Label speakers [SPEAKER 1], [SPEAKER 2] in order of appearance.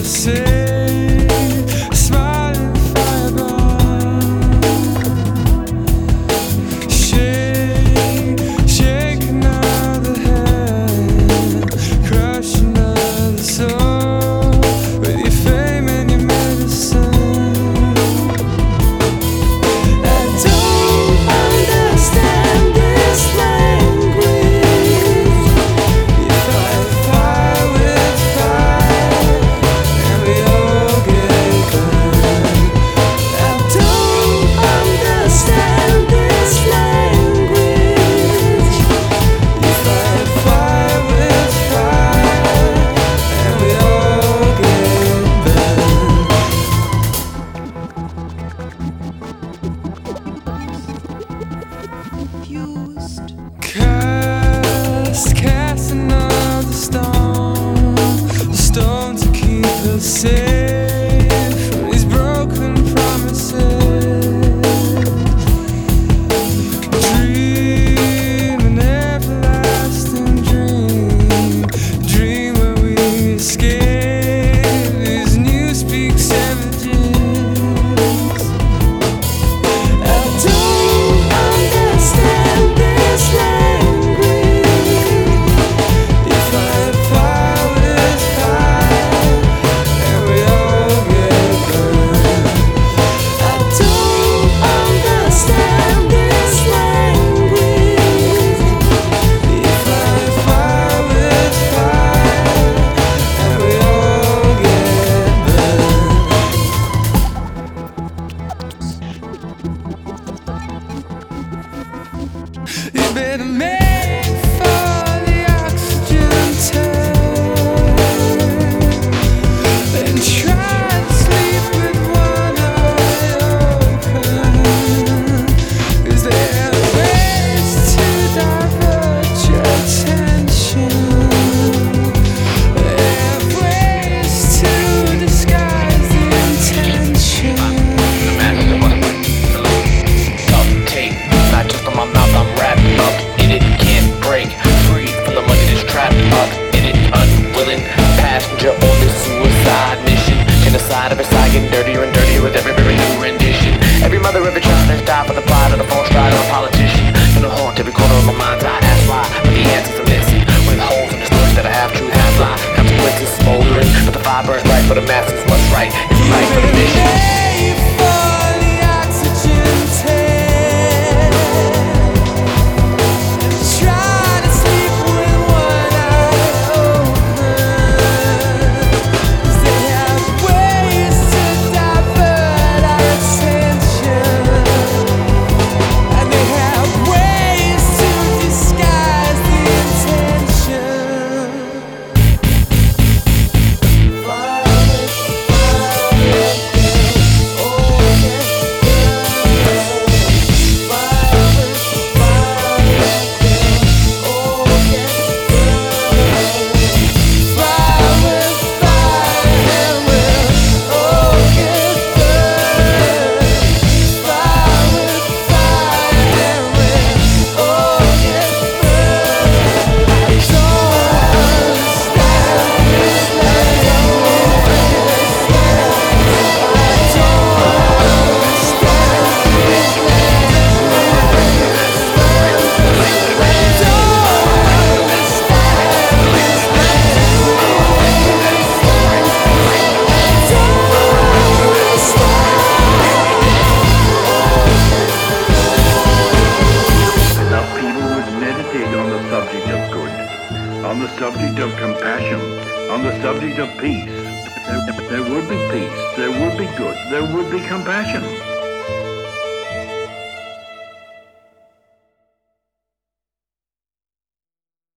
[SPEAKER 1] Cast another stone, the stone to keep us safe from these broken promises. Dream an everlasting dream, dream where we escape these newspeak savages. I don't understand this language. If I fly with fire and we all get burned. I don't understand this language. If I fly with fire and we all get burned. You better make for the oxygen tank and try to sleep with one eye open, 'cause there are ways to divert your attention. There are ways to disguise the intention.
[SPEAKER 2] Tape, not just on my mouth, I'm wrapped up in it, can't break free from the money that's trapped up in it. Unwilling passenger on this suicide mission. Genocide, every side getting dirtier and dirtier with every new rendition. Every mother, every child has died for the pride of the false stride of a politician. Gonna haunt every corner of my mind's eye, ask why, but the answers are missing. With holes in the stories that I have, true half lie, consequences smoldering, but the fire burns bright for the masses. What's right is right for the mission.
[SPEAKER 3] On the subject of compassion, on the subject of peace. There would be peace, there would be good, there would be compassion.